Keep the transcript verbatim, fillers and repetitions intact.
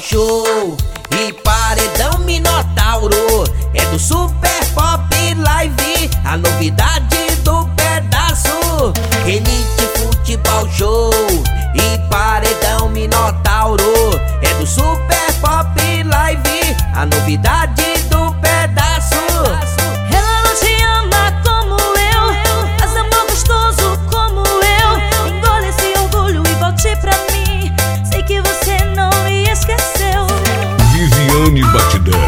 Show e Paredão Minotauro. É do Super Pop Live, a novidade do pedaço. Elite Futebol Show e Paredão Minotauro. É do Super Pop Live, a novidade do pedaço. Ela não te ama como eu, faz amor gostoso como eu. Engole esse orgulho e volte pra mim. Sei que você não me esqueceu. Viviane Batidão.